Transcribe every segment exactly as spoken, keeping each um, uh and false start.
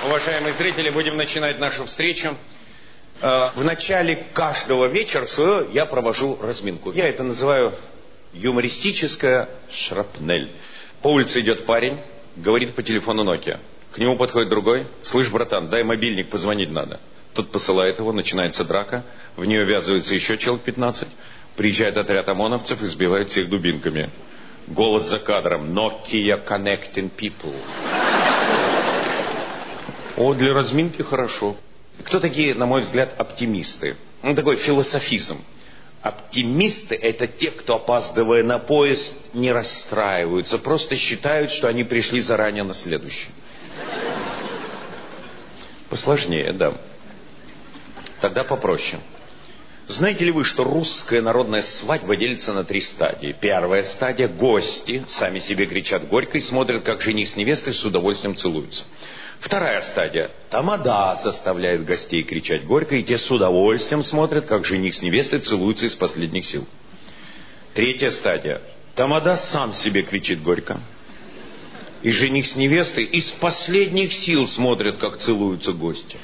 Уважаемые зрители, будем начинать нашу встречу. В начале каждого вечера своего я провожу разминку. Я это называю юмористическая шрапнель. По улице идет парень, говорит по телефону Nokia. К нему подходит другой. Слышь, братан, дай мобильник, позвонить надо. Тот посылает его, начинается драка. В нее ввязывается еще человек пятнадцать. Приезжает отряд ОМОНовцев и сбивает всех дубинками. Голос за кадром. Nokia connecting people. О, для разминки хорошо. Кто такие, на мой взгляд, оптимисты? Ну, такой философизм. Оптимисты – это те, кто, опаздывая на поезд, не расстраиваются, просто считают, что они пришли заранее на следующий. Посложнее, да. Тогда попроще. Знаете ли вы, что русская народная свадьба делится на три стадии? Первая стадия – гости, сами себе кричат горько и смотрят, как жених с невестой с удовольствием целуются. Вторая стадия – тамада заставляет гостей кричать горько, и те с удовольствием смотрят, как жених с невестой целуются из последних сил. Третья стадия – тамада сам себе кричит горько, и жених с невестой из последних сил смотрят, как целуются гости.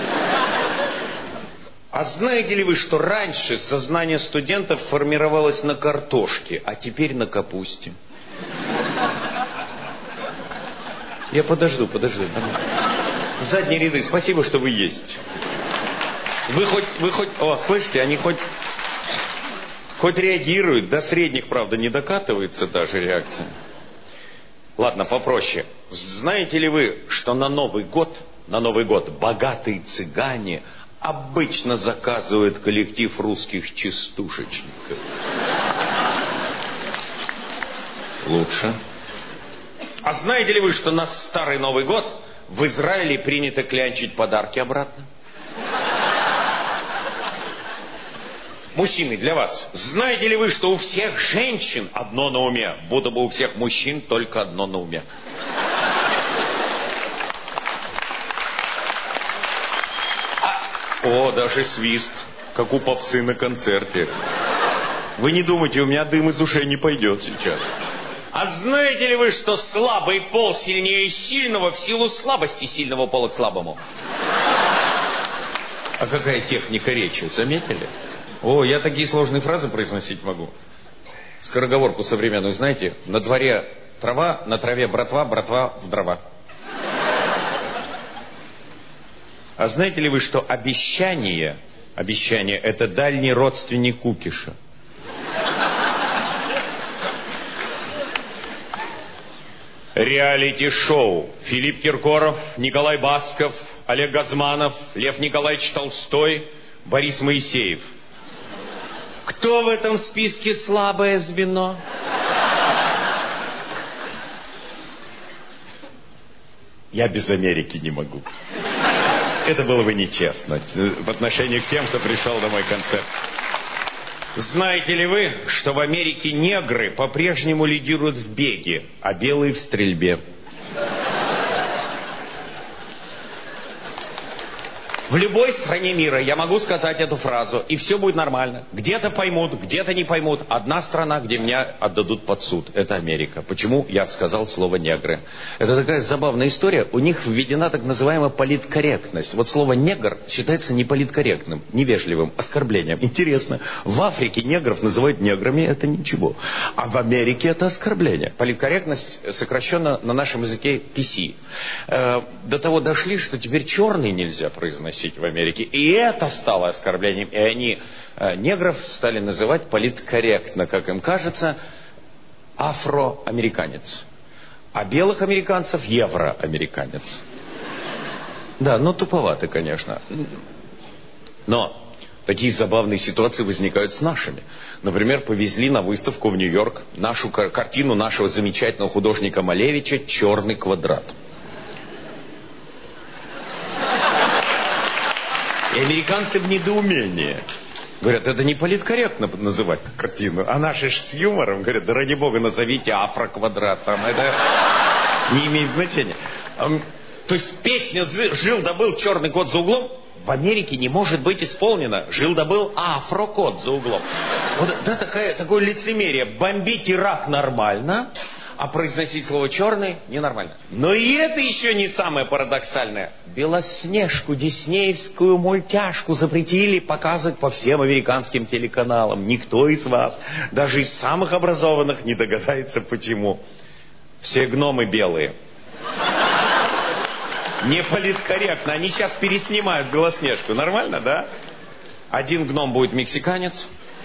А знаете ли вы, что раньше сознание студентов формировалось на картошке, а теперь на капусте? Я подожду, подожду. Задние ряды, спасибо, что вы есть. Вы хоть, вы хоть, о, слышите, они хоть, хоть реагируют, до средних, правда, не докатывается даже реакция. Ладно, попроще. Знаете ли вы, что на Новый год, на Новый год богатые цыгане обычно заказывают коллектив русских частушечников? Лучше. А знаете ли вы, что на Старый Новый год в Израиле принято клянчить подарки обратно? Мужчины, для вас. Знаете ли вы, что у всех женщин одно на уме, будто бы у всех мужчин только одно на уме? О, даже свист, как у попсы на концерте. Вы не думайте, у меня дым из ушей не пойдет сейчас. А знаете ли вы, что слабый пол сильнее сильного в силу слабости сильного пола к слабому? А какая техника речи, заметили? О, я такие сложные фразы произносить могу. Скороговорку современную, знаете? На дворе трава, на траве братва, братва в дрова. А знаете ли вы, что обещание, обещание – это дальний родственник кукиша? Реалити-шоу. Филипп Киркоров, Николай Басков, Олег Газманов, Лев Николаевич Толстой, Борис Моисеев. Кто в этом списке слабое звено? Я без Америки не могу. Это было бы нечестно в отношении к тем, кто пришел на мой концерт. Знаете ли вы, что в Америке негры по-прежнему лидируют в беге, а белые в стрельбе? В любой стране мира я могу сказать эту фразу, и все будет нормально. Где-то поймут, где-то не поймут. Одна страна, где меня отдадут под суд, это Америка. Почему я сказал слово «негры»? Это такая забавная история. У них введена так называемая политкорректность. Вот слово «негр» считается неполиткорректным, невежливым, оскорблением. Интересно, в Африке негров называют неграми, это ничего. А в Америке это оскорбление. Политкорректность сокращенно на нашем языке пи си. Э, до того дошли, что теперь черный нельзя произносить в Америке. И это стало оскорблением. И они э, негров стали называть политкорректно, как им кажется, афроамериканец. А белых американцев евроамериканец. Да, ну туповато, конечно. Но такие забавные ситуации возникают с нашими. Например, повезли на выставку в Нью-Йорк нашу картину нашего замечательного художника Малевича «Черный квадрат». И американцы в недоумении. Говорят, это не политкорректно называть картину. А наши ж с юмором говорят, да ради бога, назовите афроквадрат. Там это не имеет значения. То есть песня «Жил да был черный кот за углом» в Америке не может быть исполнена. Жил да был афрокот за углом. Вот да, такая, такое лицемерие. Бомбить Ирак нормально, а произносить слово «черный» ненормально. Но и это еще не самое парадоксальное. Белоснежку, диснеевскую мультяшку запретили показывать по всем американским телеканалам. Никто из вас, даже из самых образованных, не догадается, почему. Все гномы белые. Не политкорректно. Они сейчас переснимают Белоснежку. Нормально, да? Один гном будет мексиканец,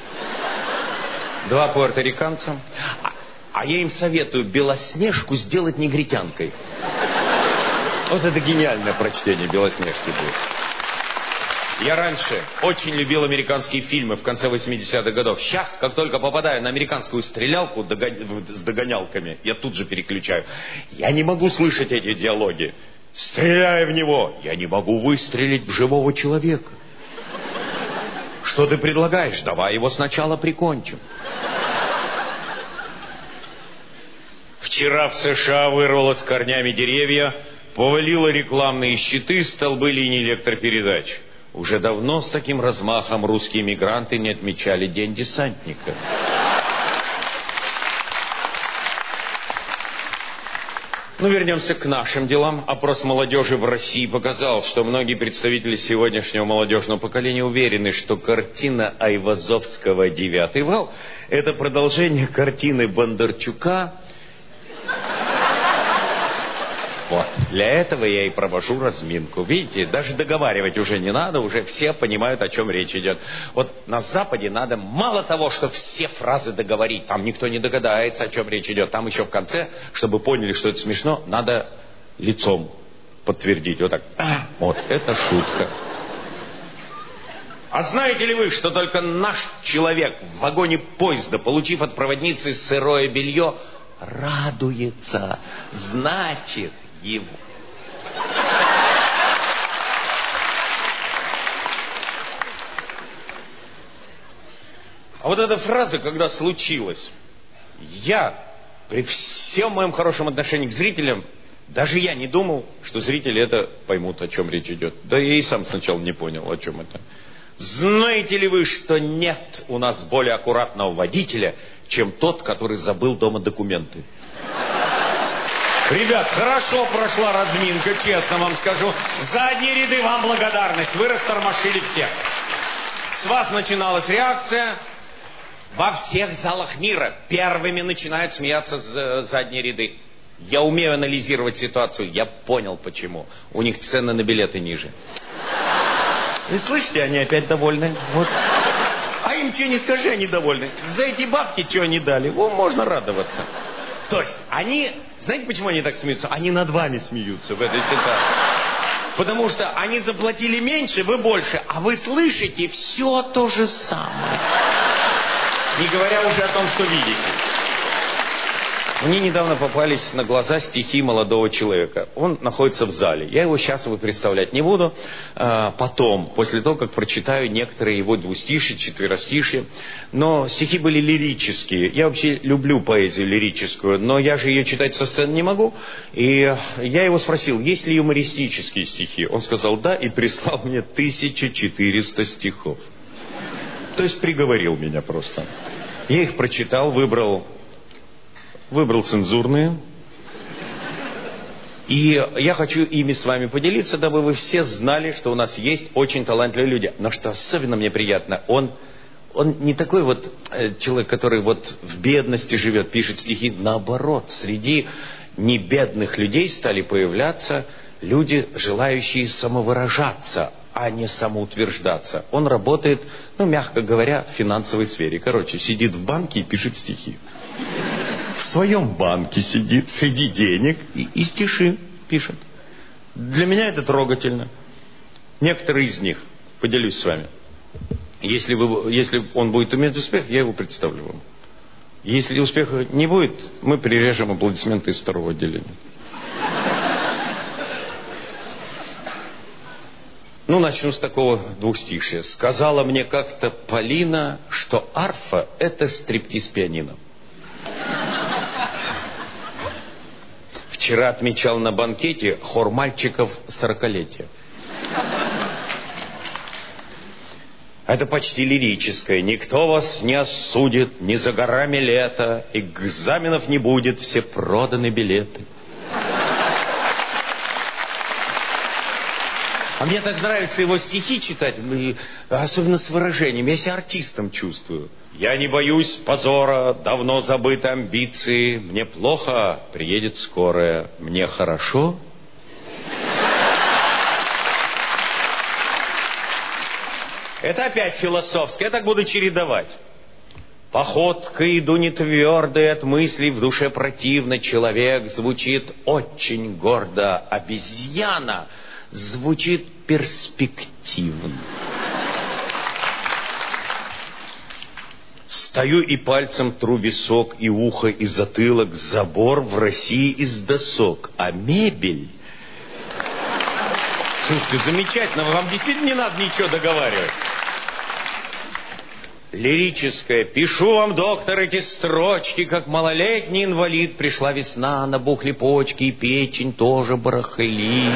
два пуэрториканца. А, а я им советую Белоснежку сделать негритянкой. Вот это гениальное прочтение Белоснежки будет. Я раньше очень любил американские фильмы в конце восьмидесятых годов. Сейчас, как только попадаю на американскую стрелялку с догонялками, я тут же переключаю. Я не могу слышать эти диалоги. Стреляй в него. Я не могу выстрелить в живого человека. Что ты предлагаешь? Давай его сначала прикончим. Вчера в США вырвало с корнями деревья, повалило рекламные щиты, столбы линий электропередач. Уже давно с таким размахом русские мигранты не отмечали День десантника. Ну, вернемся к нашим делам. Опрос молодежи в России показал, что многие представители сегодняшнего молодежного поколения уверены, что картина Айвазовского «Девятый вал» — это продолжение картины Бондарчука. Вот. Для этого я и провожу разминку. Видите, даже договаривать уже не надо, уже все понимают, о чем речь идет. Вот на Западе надо мало того, что все фразы договорить, там никто не догадается, о чем речь идет. Там еще в конце, чтобы поняли, что это смешно, надо лицом подтвердить. Вот так. А, вот, это шутка. А знаете ли вы, что только наш человек в вагоне поезда, получив от проводницы сырое белье, радуется, значит, его. А вот эта фраза, когда случилась, я, при всем моем хорошем отношении к зрителям, даже я не думал, что зрители это поймут, о чем речь идет. Да я и сам сначала не понял, о чем это. Знаете ли вы, что нет у нас более аккуратного водителя, чем тот, который забыл дома документы? Ребят, хорошо прошла разминка, честно вам скажу. Задние ряды, вам благодарность. Вы растормошили всех. С вас начиналась реакция. Во всех залах мира первыми начинают смеяться задние ряды. Я умею анализировать ситуацию. Я понял, почему. У них цены на билеты ниже. Вы слышите, они опять довольны. Вот. А им что не скажи, они довольны. За эти бабки что они дали? О, можно радоваться. То есть они... Знаете, почему они так смеются? Они над вами смеются в этой ситуации. Потому что они заплатили меньше, вы больше, а вы слышите все то же самое. Не говоря уже о том, что видите. Мне недавно попались на глаза стихи молодого человека. Он находится в зале. Я его сейчас вы представлять не буду. Потом, после того, как прочитаю некоторые его двустишья, четверостишья. Но стихи были лирические. Я вообще люблю поэзию лирическую, но я же ее читать со сцены не могу. И я его спросил, есть ли юмористические стихи. Он сказал да, и прислал мне тысяча четыреста стихов. То есть приговорил меня просто. Я их прочитал, выбрал... Выбрал цензурные. И я хочу ими с вами поделиться, дабы вы все знали, что у нас есть очень талантливые люди. Но что особенно мне приятно, он, он не такой вот человек, который вот в бедности живет, пишет стихи. Наоборот, среди небедных людей стали появляться люди, желающие самовыражаться, а не самоутверждаться. Он работает, ну, мягко говоря, в финансовой сфере. Короче, сидит в банке и пишет стихи. В своем банке сидит, среди денег, и, и стиши пишет. Для меня это трогательно. Некоторые из них, поделюсь с вами. Если, вы, если он будет иметь успех, я его представлю вам. Если успеха не будет, мы прирежем аплодисменты из второго отделения. Ну, начну с такого двухстишья. Сказала мне как-то Полина, что арфа — это стриптиз пианино. Вчера отмечал на банкете хор мальчиков сорокалетия. Это почти лирическое. Никто вас не осудит, не за горами лето, экзаменов не будет, все проданы билеты. А мне так нравится его стихи читать, особенно с выражением. Я себя артистом чувствую. Я не боюсь позора, давно забыты амбиции. Мне плохо, приедет скорая. Мне хорошо. Это опять философское, я так буду чередовать. Походкой иду не твердой, от мыслей в душе противно. Человек звучит очень гордо, обезьяна звучит перспективно. Стою и пальцем тру висок, и ухо, и затылок. Забор в России из досок, а мебель... Слушайте, замечательно, вам действительно не надо ничего договаривать. Лирическое. Пишу вам, доктор, эти строчки, как малолетний инвалид. Пришла весна, набухли почки, и печень тоже барахлит.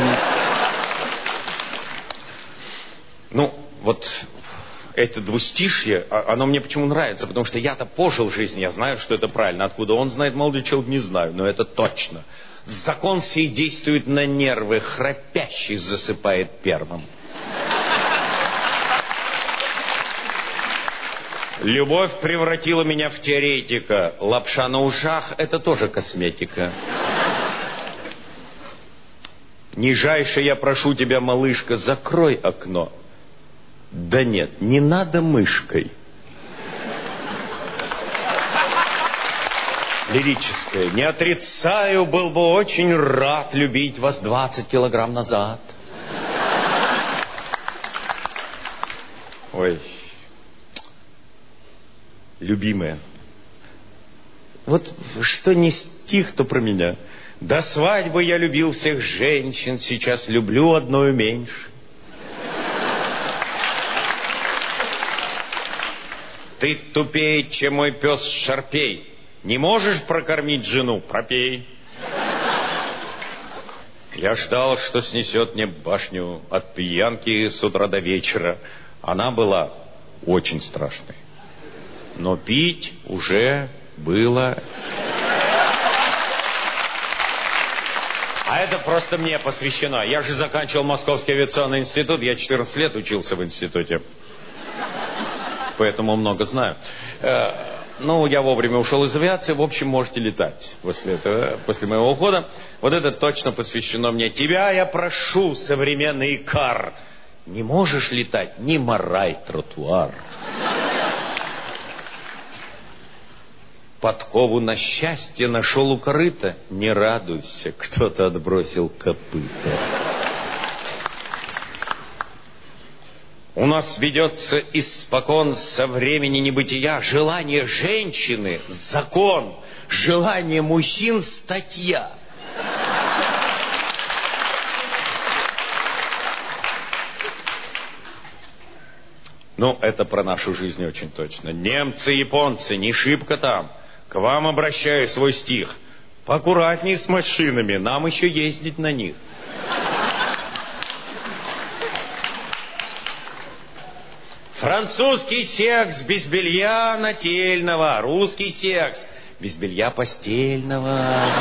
Ну, вот это двустишье, оно мне почему нравится, потому что я-то пожил жизнь, я знаю, что это правильно. Откуда он знает, молодой человек, не знаю, но это точно. Закон сей действует на нервы, храпящий засыпает первым. Любовь превратила меня в теоретика. Лапша на ушах — это тоже косметика. Нижайше я прошу тебя, малышка, закрой окно. Да нет, не надо мышкой. Лирическое. Не отрицаю, был бы очень рад любить вас двадцать килограмм назад. Ой. Любимая. Вот что не стих, то про меня. До свадьбы я любил всех женщин, сейчас люблю одной меньше. Ты тупее, чем мой пес Шарпей. Не можешь прокормить жену? Пропей. Я ждал, что снесет мне башню от пьянки с утра до вечера. Она была очень страшной. Но пить уже было... А это просто мне посвящено. Я же заканчивал Московский авиационный институт. Я четырнадцать лет учился в институте. Поэтому много знаю. Ну, я вовремя ушел из авиации. В общем, можете летать после этого, после моего ухода. Вот это точно посвящено мне. Тебя я прошу, современный икар. Не можешь летать, не морай тротуар. Подкову на счастье нашел у корыта. Не радуйся, кто-то отбросил копыта. У нас ведется испокон со времени небытия желание женщины — закон, желание мужчин — статья. Ну, это про нашу жизнь очень точно. Немцы, японцы, не шибко там. К вам обращаю свой стих. Поаккуратней с машинами, нам еще ездить на них. Французский секс без белья нательного, русский секс без белья постельного.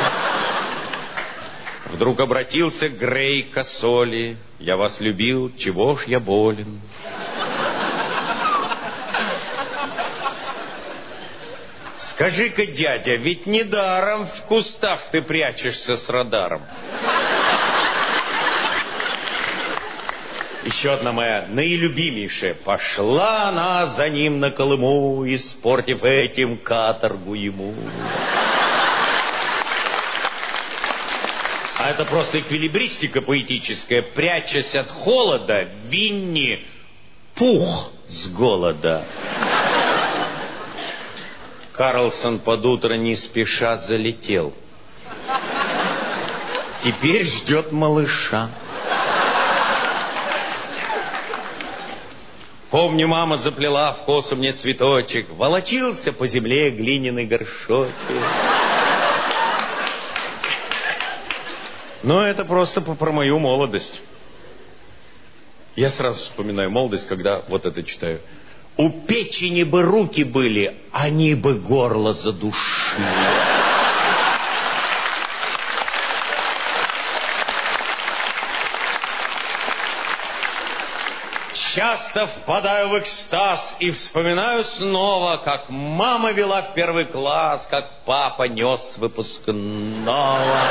Вдруг обратился Грей к Косоли. Я вас любил, чего ж я болен? Скажи-ка, дядя, ведь недаром в кустах ты прячешься с радаром. Еще одна моя наилюбимейшая. Пошла она за ним на Колыму, испортив этим каторгу ему. А это просто эквилибристика поэтическая. Прячась от холода, Винни пух с голода. Карлсон под утро не спеша залетел. Теперь ждет малыша. Помню, мама заплела в косу мне цветочек, волочился по земле глиняный горшочек. Но это просто про мою молодость. Я сразу вспоминаю молодость, когда вот это читаю. У печени бы руки были, они бы горло задушили. Часто впадаю в экстаз и вспоминаю снова, как мама вела в первый класс, как папа нес с выпускного.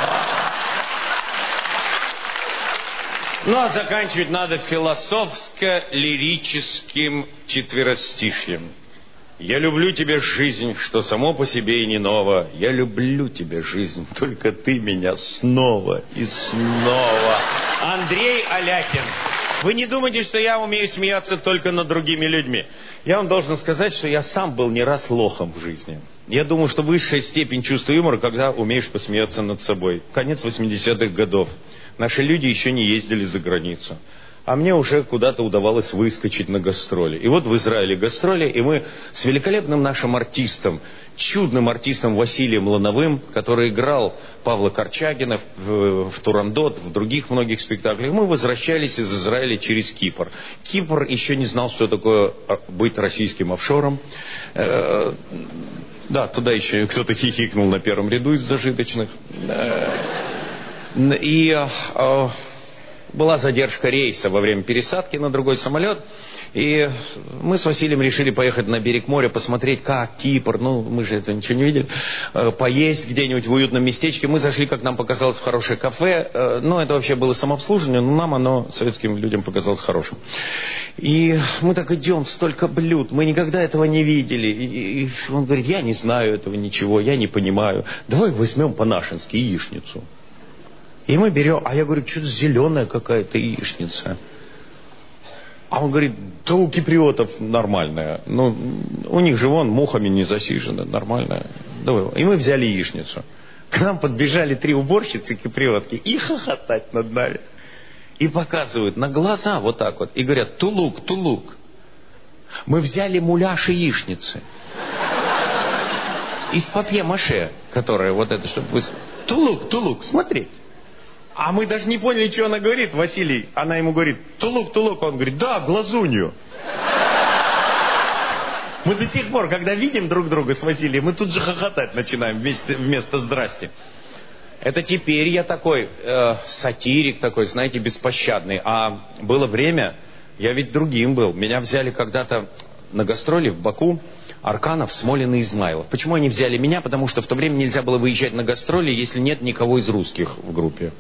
Ну, а заканчивать надо философско-лирическим четверостишьем. Я люблю тебе жизнь, что само по себе и не ново. Я люблю тебе жизнь, только ты меня снова и снова. Андрей Алякин. Вы не думайте, что я умею смеяться только над другими людьми. Я вам должен сказать, что я сам был не раз лохом в жизни. Я думаю, что высшая степень чувства юмора, когда умеешь посмеяться над собой. Конец восьмидесятых годов. Наши люди еще не ездили за границу. А мне уже куда-то удавалось выскочить на гастроли. И вот в Израиле гастроли, и мы с великолепным нашим артистом, чудным артистом Василием Лановым, который играл Павла Корчагина в, в Турандот, в других многих спектаклях, мы возвращались из Израиля через Кипр. Кипр еще не знал, что такое быть российским офшором. Э, да, туда еще кто-то хихикнул на первом ряду из зажиточных. Э, и... Э, Была задержка рейса во время пересадки на другой самолет. И мы с Василием решили поехать на берег моря, посмотреть, как Кипр. Ну, мы же это ничего не видели. Поесть где-нибудь в уютном местечке. Мы зашли, как нам показалось, в хорошее кафе. Ну, это вообще было самообслуживание, но нам оно, советским людям, показалось хорошим. И мы так идем, столько блюд. Мы никогда этого не видели. И он говорит, я не знаю этого ничего, я не понимаю. Давай возьмем по-нашенски яичницу. И мы берем, а я говорю, что-то зеленая какая-то яичница. А он говорит, да у киприотов нормальная. Ну, у них же вон мухами не засижено, нормальная. Давай. И мы взяли яичницу. К нам подбежали три уборщицы киприотки и хохотать над нами. И показывают на глаза вот так вот. И говорят, тулук, тулук. Мы взяли муляж яичницы. Из папье-маше, которая вот это, чтобы вы... Тулук, тулук, смотри. А мы даже не поняли, что она говорит, Василий. Она ему говорит, тулук, тулук. Он говорит, да, глазунью. Мы до сих пор, когда видим друг друга с Василием, мы тут же хохотать начинаем вместо, вместо «здрасте». Это теперь я такой э, сатирик такой, знаете, беспощадный. А было время, я ведь другим был. Меня взяли когда-то на гастроли в Баку Арканов, Смолин и Измайлов. Почему они взяли меня? Потому что в то время нельзя было выезжать на гастроли, если нет никого из русских в группе.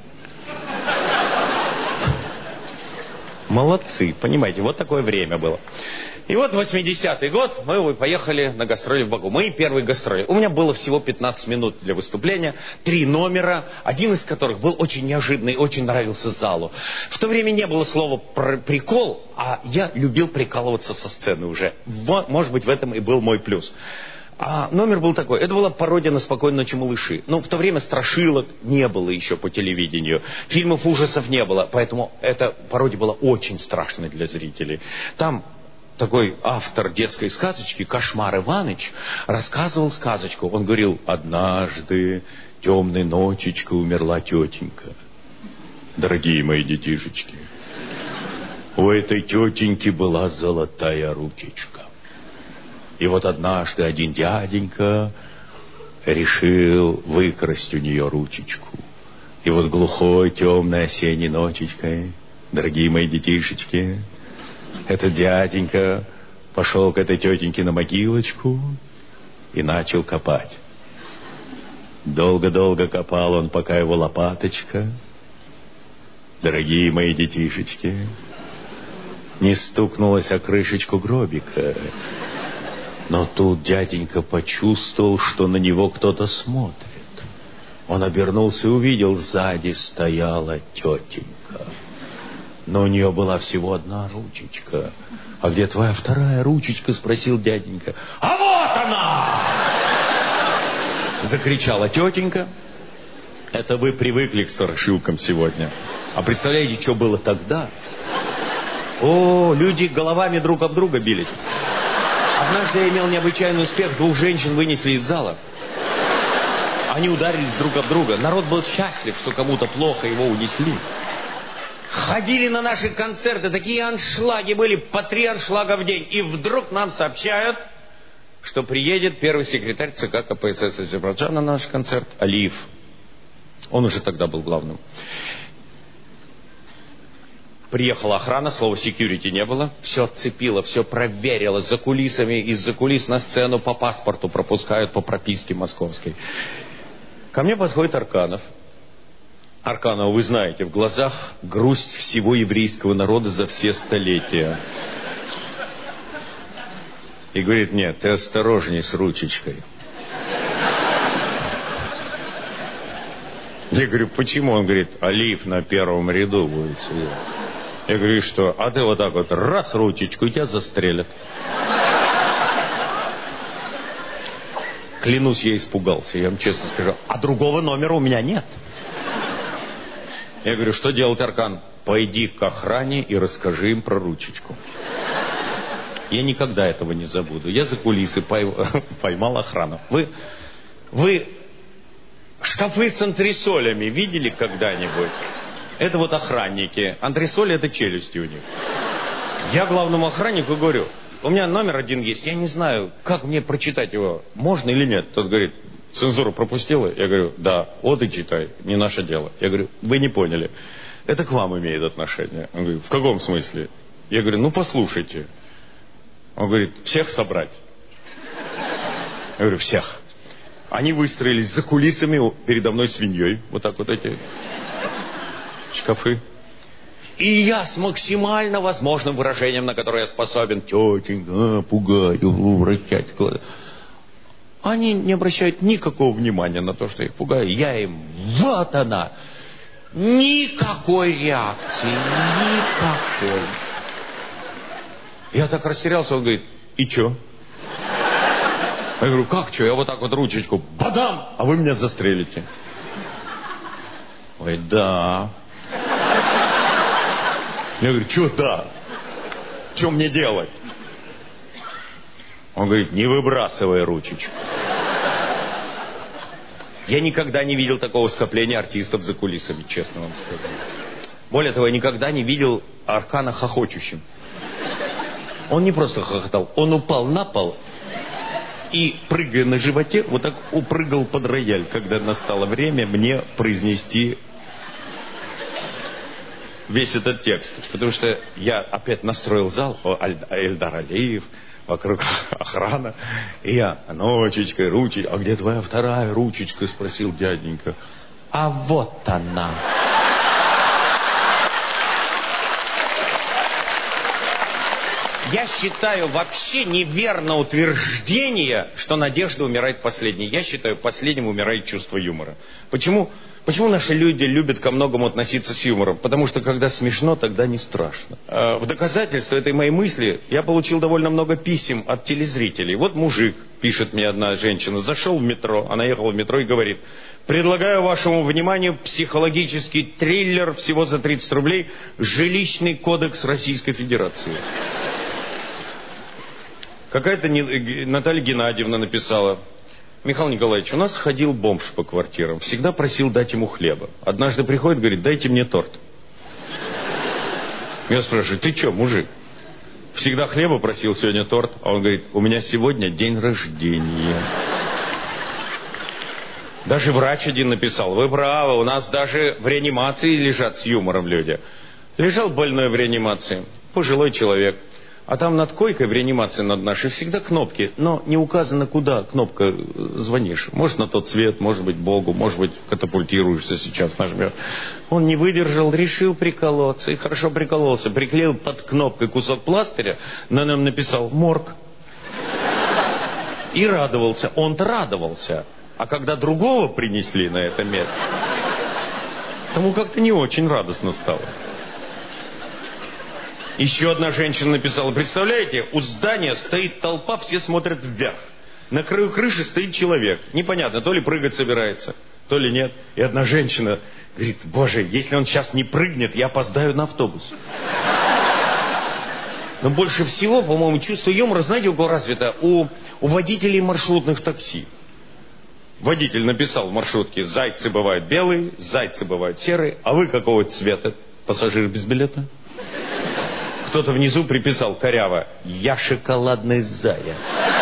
Молодцы, понимаете, вот такое время было. И вот восьмидесятый год, мы поехали на гастроли в Баку. Мои первые гастроли. У меня было всего пятнадцать минут для выступления, три номера, один из которых был очень неожиданный, очень нравился залу. В то время не было слова «прикол», а я любил прикалываться со сцены уже. Может быть, в этом и был мой плюс. А номер был такой. Это была пародия на «Спокойной ночи, малыши». Но в то время страшилок не было еще по телевидению. Фильмов ужасов не было. Поэтому эта пародия была очень страшной для зрителей. Там такой автор детской сказочки, Кошмар Иваныч, рассказывал сказочку. Он говорил, однажды темной ночечкой умерла тетенька. Дорогие мои детишечки, у этой тетеньки была золотая ручечка. И вот однажды один дяденька решил выкрасть у нее ручечку. И вот глухой, темной осенней ночечкой, дорогие мои детишечки, этот дяденька пошел к этой тетеньке на могилочку и начал копать. Долго-долго копал он, пока его лопаточка, дорогие мои детишечки, не стукнулась о крышечку гробика. Но тут дяденька почувствовал, что на него кто-то смотрит. Он обернулся и увидел, сзади стояла тетенька. Но у нее была всего одна ручечка. А где твоя вторая ручечка? Спросил дяденька. А вот она! Закричала тетенька. Это вы привыкли к страшилкам сегодня. А представляете, что было тогда? О, люди головами друг об друга бились. Однажды я имел необычайный успех. Двух женщин вынесли из зала. Они ударились друг об друга. Народ был счастлив, что кому-то плохо, его унесли. ходили на наши концерты, такие аншлаги были, по три аншлага в день. И вдруг нам сообщают, что приедет первый секретарь ЦК КПСС Азербайджана на наш концерт, Алиев. Он уже тогда был главным. Приехала охрана, слова security не было. Все отцепило, все проверило. За кулисами, из-за кулис на сцену по паспорту пропускают, по прописке московской. Ко мне подходит Арканов. Арканов, вы знаете, в глазах грусть всего еврейского народа за все столетия. И говорит: нет, ты осторожней с ручечкой. Я говорю: почему? Он говорит: Алиев на первом ряду будет сидеть. Я говорю: что? А ты вот так вот раз ручечку, и тебя застрелят. Клянусь, я испугался, я вам честно скажу. А другого номера у меня нет. Я говорю: что делать, Аркан? Пойди к охране и расскажи им про ручечку. Я никогда этого не забуду. Я за кулисы поймал охрану. Вы, вы шкафы с антресолями видели когда-нибудь? Это вот охранники. Антресоли — это челюсти у них. Я главному охраннику говорю: у меня номер один есть, я не знаю, как мне прочитать его, можно или нет. Тот говорит: цензуру пропустила? Я говорю: да. Вот и читай, не наше дело. Я говорю: вы не поняли, это к вам имеет отношение. Он говорит: в каком смысле? Я говорю: ну послушайте. Он говорит: всех собрать? Я говорю: всех. Они выстроились за кулисами передо мной свиньей. Вот так вот эти шкафы. И я с максимально возможным выражением, на которое я способен: тетенька, пугаю, вращать глаза. Они не обращают никакого внимания на то, что их пугаю. Я им: вот она. Никакой реакции. Никакой. Я так растерялся, он говорит: и чё? Я говорю: как чё? Я вот так вот ручечку, бадам, а вы меня застрелите. Ой, да. Я говорю: чё да? Чё мне делать? Он говорит: не выбрасывай ручечку. Я никогда не видел такого скопления артистов за кулисами, честно вам скажу. Более того, я никогда не видел Аркана хохочущим. Он не просто хохотал, он упал на пол и, прыгая на животе, вот так упрыгал под рояль, когда настало время мне произнести весь этот текст. Потому что я опять настроил зал, Эльдар Алиев, вокруг охрана, и я: ночечкой, ручечкой. А где твоя вторая ручечка? Спросил дяденька. А вот она. Я считаю вообще неверно утверждение, что надежда умирает последней. Я считаю, последним умирает чувство юмора. Почему? Почему наши люди любят ко многому относиться с юмором? Потому что когда смешно, тогда не страшно. В доказательство этой моей мысли я получил довольно много писем от телезрителей. Вот мужик, пишет мне одна женщина, зашел в метро, она ехала в метро и говорит: предлагаю вашему вниманию психологический триллер всего за тридцать рублей «Жилищный кодекс Российской Федерации». Какая-то Наталья Геннадьевна написала: Михаил Николаевич, у нас ходил бомж по квартирам, всегда просил дать ему хлеба. Однажды приходит, говорит: дайте мне торт. Я спрашиваю: ты что, мужик? Всегда хлеба просил, сегодня торт. А он говорит: у меня сегодня день рождения. Даже врач один написал: вы правы, у нас даже в реанимации лежат с юмором люди. Лежал больной в реанимации, пожилой человек. А там над койкой в реанимации над нашей всегда кнопки, но не указано, куда кнопка звонишь. Может, на тот свет, может быть, Богу, может быть, катапультируешься сейчас, нажмешь. Он не выдержал, решил приколоться, и хорошо прикололся. Приклеил под кнопкой кусок пластыря, на нем написал «Морг». И радовался. Он-то радовался. А когда другого принесли на это место, тому как-то не очень радостно стало. Еще одна женщина написала: представляете, у здания стоит толпа, все смотрят вверх. На краю крыши стоит человек. Непонятно, то ли прыгать собирается, то ли нет. И одна женщина говорит: боже, если он сейчас не прыгнет, я опоздаю на автобус. Но больше всего, по-моему, чувство юмора, знаете, у кого развито? У, у водителей маршрутных такси. Водитель написал в маршрутке: зайцы бывают белые, зайцы бывают серые, а вы какого цвета? пассажир без билета. Кто-то внизу приписал коряво: я шоколадный зая.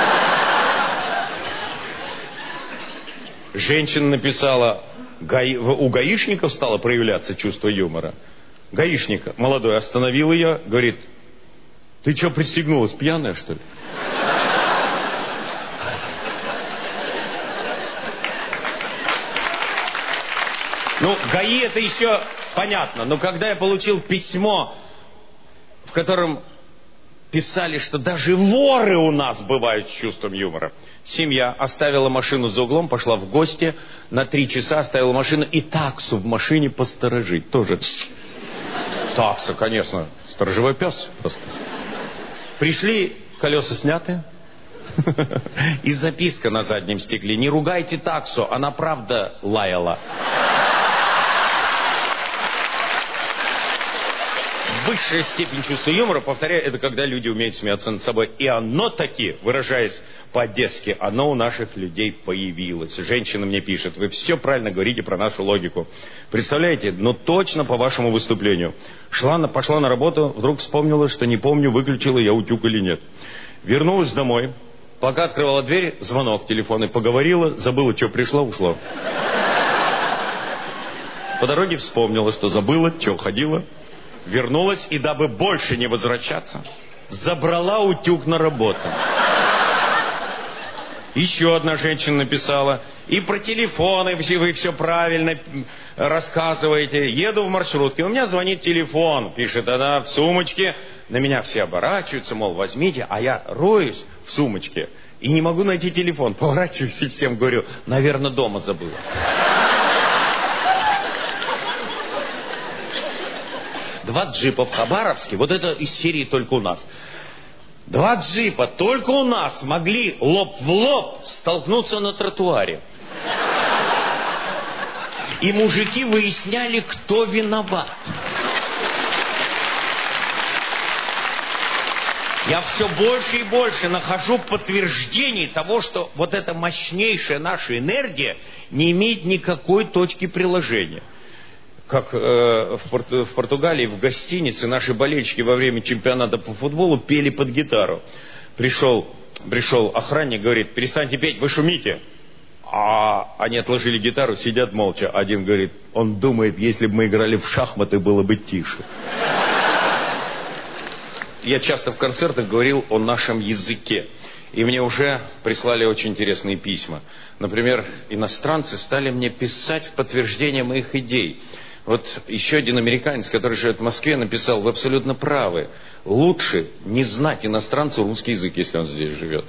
Женщина написала: гаи... у гаишников стало проявляться чувство юмора. Гаишник молодой остановил ее, говорит: ты что, пристегнулась, пьяная, что ли? Ну, ГАИ это еще понятно, но когда я получил письмо, в котором писали, что даже воры у нас бывают с чувством юмора. Семья оставила машину за углом, пошла в гости, на три часа оставила машину и таксу в машине посторожить. Тоже такса, конечно, сторожевой пес просто. Пришли, колеса сняты. И записка на заднем стекле: не ругайте таксу, она правда лаяла. Высшая степень чувства юмора, повторяю, это когда люди умеют смеяться над собой. И оно таки, выражаясь по-одесски, оно у наших людей появилось. Женщина мне пишет: вы все правильно говорите про нашу логику. Представляете, ну точно по вашему выступлению. Шла на, пошла на работу, вдруг вспомнила, что не помню, выключила я утюг или нет. Вернулась домой, пока открывала дверь, звонок телефонный, поговорила, забыла, что пришла, ушла. По дороге вспомнила, что забыла, что ходила. Вернулась и, дабы больше не возвращаться, забрала утюг на работу. Еще одна женщина написала: и про телефоны вы все правильно рассказываете. Еду в маршрутке, у меня звонит телефон, пишет она в сумочке. На меня все оборачиваются, мол, возьмите, а я роюсь в сумочке и не могу найти телефон. Поворачиваюсь и всем говорю: наверное, дома забыла. Два джипа в Хабаровске, вот это из серии только у нас. Два джипа только у нас могли лоб в лоб столкнуться на тротуаре. И мужики выясняли, кто виноват. Я все больше и больше нахожу подтверждений того, что вот эта мощнейшая наша энергия не имеет никакой точки приложения. Как э, в, Пort- в Португалии в гостинице наши болельщики во время чемпионата по футболу пели под гитару. Пришел, пришел охранник, говорит: перестаньте петь, вы шумите. А они отложили гитару, сидят молча. Один говорит: он думает, если бы мы играли в шахматы, было бы тише. Я часто в концертах говорил о нашем языке. И мне уже прислали очень интересные письма. Например, иностранцы стали мне писать в подтверждение моих идей. Вот еще один американец, который живет в Москве, написал: вы абсолютно правы. Лучше не знать иностранцу русский язык, если он здесь живет.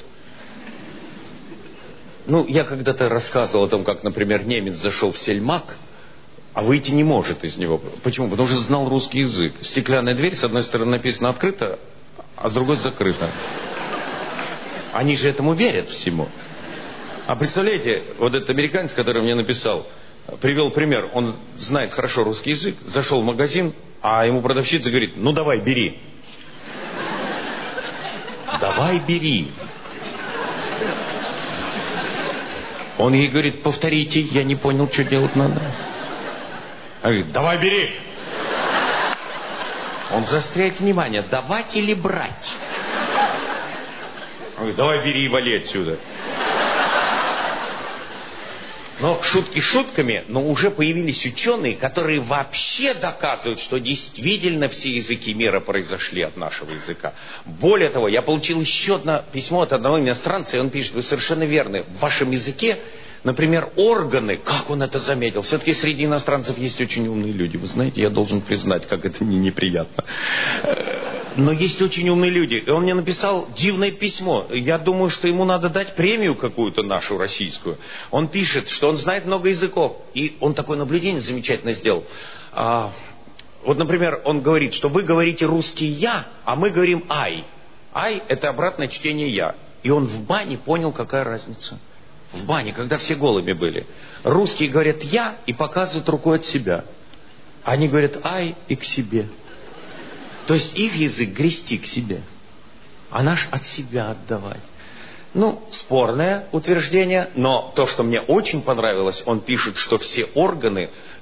Ну, я когда-то рассказывал о том, как, например, немец зашел в сельмак, а выйти не может из него. Почему? Потому что знал русский язык. Стеклянная дверь, с одной стороны написано «открыто», а с другой «закрыто». Они же этому верят всему. А представляете, вот этот американец, который мне написал, привел пример. Он знает хорошо русский язык, зашел в магазин, а ему продавщица говорит: ну давай, бери. Давай, бери. Он ей говорит: повторите, я не понял, что делать надо. Она говорит: давай, бери. Он заостряет внимание: давать или брать? Он говорит: давай, бери и вали отсюда. Но шутки шутками, но уже появились ученые, которые вообще доказывают, что действительно все языки мира произошли от нашего языка. Более того, я получил еще одно письмо от одного иностранца, и он пишет: вы совершенно верны, в вашем языке, например, органы, как он это заметил? Все-таки среди иностранцев есть очень умные люди. Вы знаете, я должен признать, как это не неприятно. Но есть очень умные люди. И он мне написал дивное письмо. Я думаю, что ему надо дать премию какую-то нашу, российскую. Он пишет, что он знает много языков. И он такое наблюдение замечательно сделал. А, вот, например, он говорит, что вы говорите русский «я», а мы говорим «ай». «Ай» — это обратное чтение «я». И он в бане понял, какая разница. В бане, когда все голыми были. Русские говорят «я» и показывают рукой от себя. Они говорят «ай» и к себе. То есть их язык грести к себе, а наш от себя отдавать. Ну, спорное утверждение, но то, что мне очень понравилось, он пишет, что все органы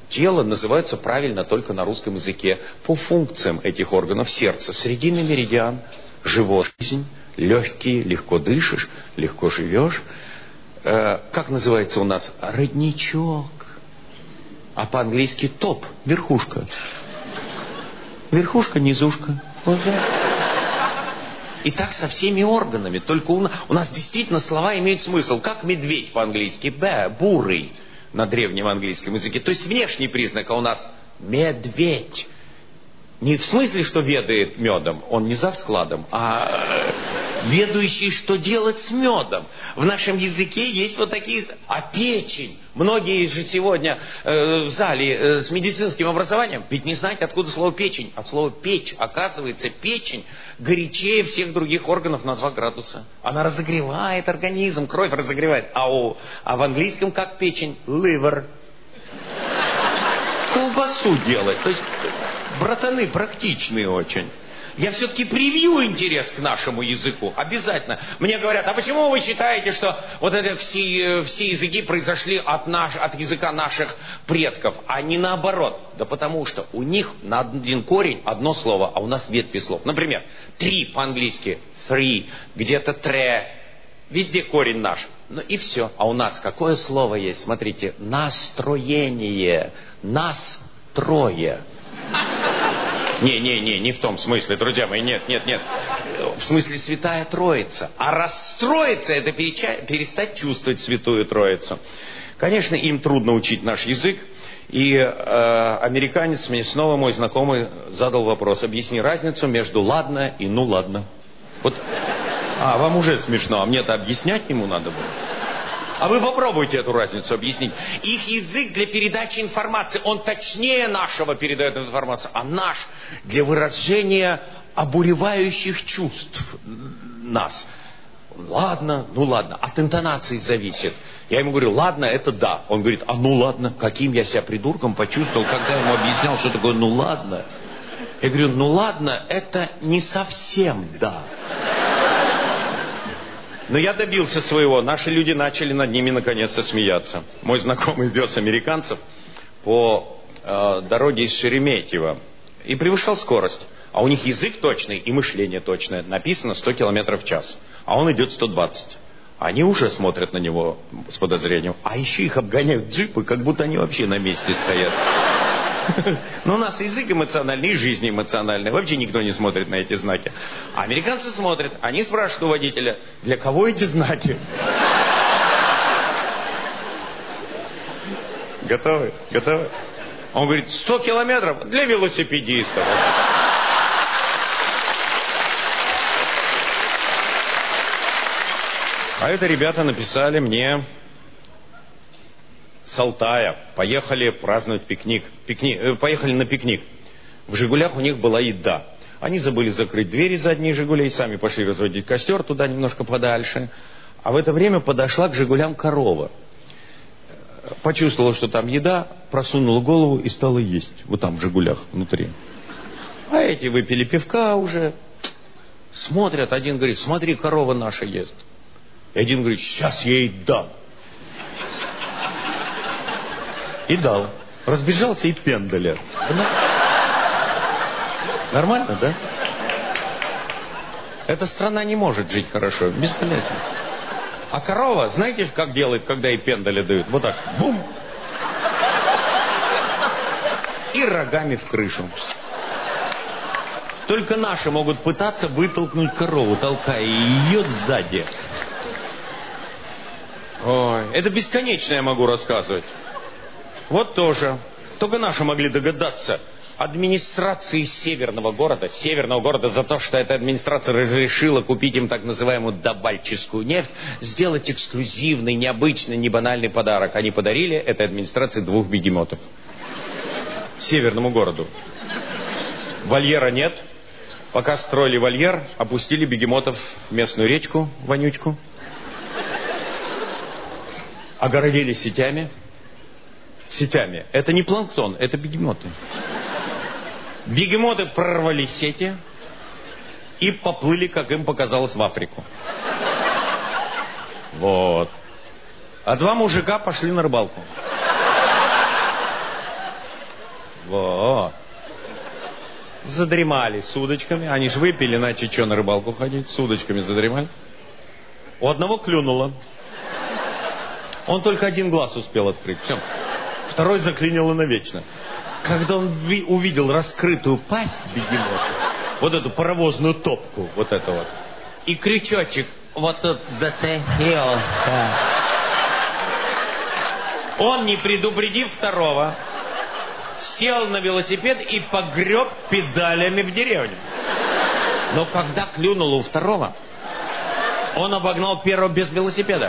тело называются правильно только на русском языке по функциям этих органов сердца. Срединный меридиан, живот, жизнь, легкие, легко дышишь, легко живешь. Э, как называется у нас? Родничок. А по-английски топ, верхушка. Верхушка, низушка. Вот так. И так со всеми органами. Только у нас, у нас действительно слова имеют смысл. Как медведь по-английски. Б, бурый на древнем английском языке. То есть внешний признак, а у нас медведь. Не в смысле, что ведает медом. Он не за складом, а ведающий, что делать с медом. В нашем языке есть вот такие... А печень? Многие же сегодня э, в зале э, с медицинским образованием ведь не знают, откуда слово печень. От слова печь. Оказывается, печень горячее всех других органов на два градуса. Она разогревает организм, кровь разогревает. А, у, а в английском как печень? Liver. Колбасу делать. То есть братаны практичные очень. Я все-таки привью интерес к нашему языку. Обязательно. Мне говорят, а почему вы считаете, что вот это все, все языки произошли от, наш, от языка наших предков, а не наоборот? Да потому что у них на один корень одно слово, а у нас ветви слов. Например, три по-английски, three, где-то тре. Везде корень наш. Ну и все. А у нас какое слово есть? Смотрите, настроение. Нас трое. Не-не-не, не в том смысле, друзья мои, нет, нет, нет. В смысле Святая Троица. А расстроиться — это переча- перестать чувствовать Святую Троицу. Конечно, им трудно учить наш язык. И э, американец, мне снова мой знакомый, задал вопрос. Объясни разницу между ладно и ну ладно. Вот, а, вам уже смешно, а мне-то объяснять ему надо было. А вы попробуйте эту разницу объяснить. Их язык для передачи информации, он точнее нашего передает информацию, а наш для выражения обуревающих чувств нас. Ладно, ну ладно, от интонации зависит. Я ему говорю, ладно, это да. Он говорит, а ну ладно, каким я себя придурком почувствовал, когда я ему объяснял, что такое ну ладно. Я говорю, ну ладно, это не совсем да. Но я добился своего. Наши люди начали над ними наконец-то смеяться. Мой знакомый вез американцев по э, дороге из Шереметьево и превышал скорость. А у них язык точный и мышление точное. Написано сто километров в час. А он идет сто двадцать. Они уже смотрят на него с подозрением. А еще их обгоняют джипы, как будто они вообще на месте стоят. Но у нас язык эмоциональный, и жизнь эмоциональная. Вообще никто не смотрит на эти знаки. А американцы смотрят. Они спрашивают у водителя, для кого эти знаки? Готовы? Готовы? Он говорит, сто километров для велосипедистов. А это ребята написали мне с Алтая. Поехали праздновать пикник. Пикник э, поехали на пикник. В «Жигулях» у них была еда. Они забыли закрыть двери задние «Жигулей», сами пошли разводить костер туда немножко подальше. А в это время подошла к «Жигулям» корова. Почувствовала, что там еда, просунула голову и стала есть. Вот там в «Жигулях» внутри. А эти выпили пивка уже. Смотрят, один говорит, смотри, корова наша ест. И один говорит, сейчас я ей дам. И дал. Разбежался и пендаля. Нормально, да? Эта страна не может жить хорошо. Бесполезно. А корова, знаете, как делает, когда ей пендаля дают? Вот так. Бум! И рогами в крышу. Только наши могут пытаться вытолкнуть корову, толкая ее сзади. Ой, это бесконечно я могу рассказывать. Вот тоже. Только наши могли догадаться. Администрации северного города, северного города за то, что эта администрация разрешила купить им так называемую добальческую нефть, сделать эксклюзивный, необычный, небанальный подарок. Они подарили этой администрации двух бегемотов. Северному городу. Вольера нет. Пока строили вольер, опустили бегемотов в местную речку, вонючку. Огородили сетями. Сетями. Это не планктон, это бегемоты. Бегемоты прорвали сети и поплыли, как им показалось, в Африку. Вот. А два мужика пошли на рыбалку. Вот. Задремали с удочками. Они ж выпили, иначе что на рыбалку ходить? С удочками задремали. У одного клюнуло. Он только один глаз успел открыть. Все. Второй заклинило навечно. Когда он увидел раскрытую пасть бегемота, вот эту паровозную топку, вот это вот, и крючочек вот тут зацепился. Он, не предупредив второго, сел на велосипед и погреб педалями в деревню. Но когда клюнуло у второго, он обогнал первого без велосипеда.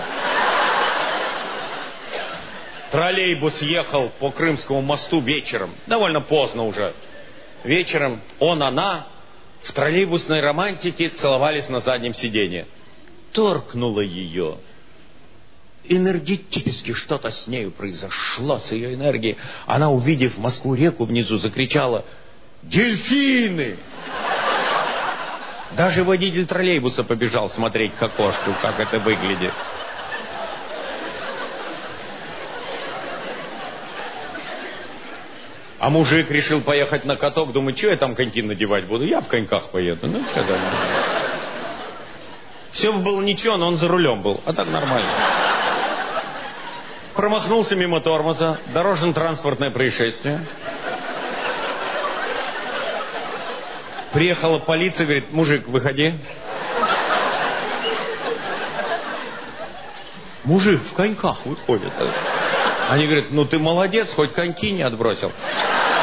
Троллейбус ехал по Крымскому мосту вечером, довольно поздно уже. Вечером он, она в троллейбусной романтике целовались на заднем сиденье. Торкнуло ее. Энергетически что-то с нею произошло, с ее энергией. Она, увидев Москву-реку внизу, закричала: «Дельфины!» Даже водитель троллейбуса побежал смотреть к окошку, как это выглядит. А мужик решил поехать на каток, думает, что я там коньки надевать буду? Я в коньках поеду. Ну, когда... Все было ничего, но он за рулем был, а так нормально. Промахнулся мимо тормоза, дорожно-транспортное происшествие. Приехала полиция, говорит: мужик, выходи. Мужик в коньках выходит. Они говорят: ну ты молодец, хоть коньки не отбросил.